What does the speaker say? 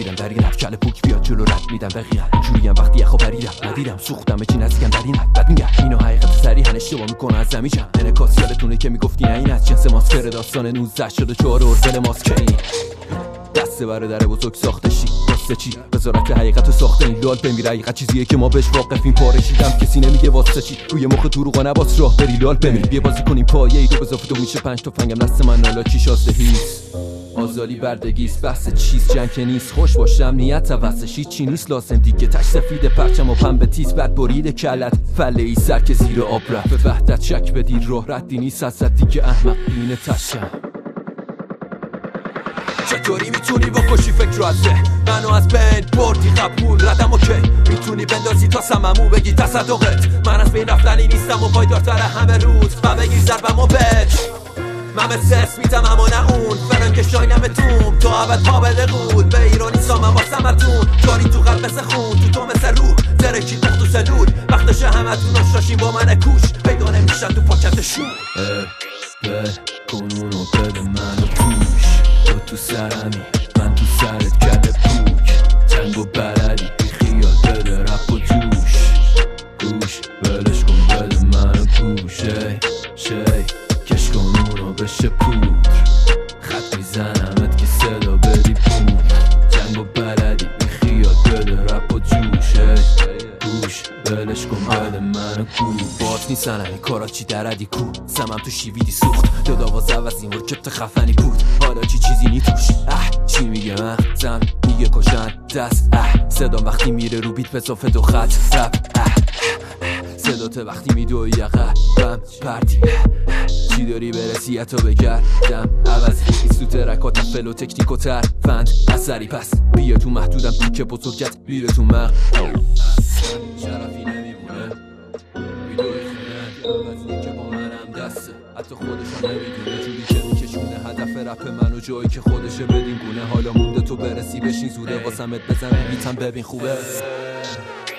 زیرم در این رفت کل پوک بیاد جلو رد میدم دقیقا جوریم وقتی یخو بریدم ندیدم سوختم چی نزدیکم در این حد بد میگم اینو حقیقت صریحا اشتباه میکنه از زمیشم انعکاس یادتونه که میگفتی این از جنس ماسکر داستان 19 شده 4 اردل ماسکری دست برادر بزرگ ساخته شی واسه چی وزارت حقیقت رو ساخته این لال بمیره حقیقت چیزیه که ما بهش واقفیم پارشیدم کسی نمیگه واسه چی روی مخ دروغا نباس راه بری لال بمیر بیا بازی کنیم پایه ای دو بزاف دو میشه 5 تا فنگم دست من حالا چی شاسته هیس آزالی بردگیست بحث چیز جنگ که نیست خوش باشم نیت واسه چی نیست لازم دیگه تش سفید پرچم و پنبه تیز بعد برید کلت فله ای سر که زیر آب رفت به وحدت شک بدی راه ردی نیست از دیگه احمق بینه تشم چطوری میتونی بکشی فکر رو از ذهن منو از بین بردی قبول ردم اوکی میتونی بندازی تا سممو بگی تصدقت من از بین رفتنی نیستم و پایدارتر همه روز و بگیر ضربمو بچ من به سس میدم اما نه اون فرنگ شاینم توم تو عبد پا بده بود به ایرانی سامم با سمتون جاری تو قلب مثل خون تو مثل روح زرکی تخت و سلول وقتشه همتون اشراشین با من کوش پیدا نمیشن تو پاکتشون کنونو بده منو توش تو سرمی من تو سرت کل پوک جنگ و بلدی خیال بده رپ و جوش گوش بلش کن بده منو گوش شی کش کن اونو بشه پودر خط میزنمت که صدا بدی پود جنگ و بلدی خیال بده رپ و جوش گوش بلش کن بده منو گوش باز نیستن این کارا چی دردی کو سمم تو شیویدی سوخت دو دواز عوض این ورکبت خفنی بود حالا چیزی نی توش چی میگه من زن میگه کشن دست صدا وقتی میره رو بیت به صافه دو خط رپ صدات وقتی میدوی یقبم پردی چی داری برسی حتی بگردم عوضی ایست تو ترکات فل و تکنیک و تر فند اثری پس بیا تو محدودم تو که بزرگت میره تو مغ شرفی نمیمونه ویدوی خونه عوضی که با منم دسته حتی خودشان نمیدونه جوری که میکشونه هدف رپ منو جایی که خودشه بدین گونه حالا مونده تو برسی بشین زوده واسمت بزن بیتم ببین خوبه